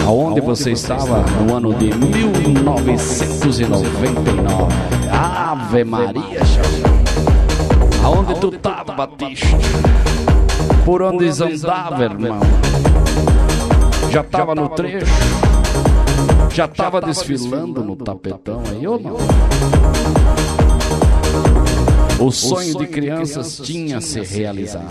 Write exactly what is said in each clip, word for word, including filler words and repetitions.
Aonde você estava no ano de mil novecentos e noventa e nove? Ave Maria, aonde tu tava, Batista? Por onde andava, irmão? Já tava no trecho? Já tava desfilando no tapetão aí ou não? O sonho de crianças tinha se realizado.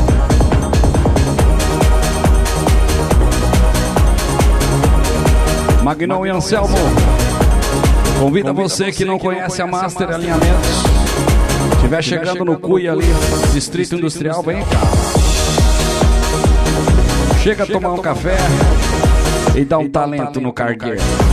Magnão e Anselmo, convida você que não conhece a Master Alinhamentos. Estiver chegando no Cuia ali, Distrito Industrial, vem cá. Chega a tomar um café e dá um talento no cargueiro.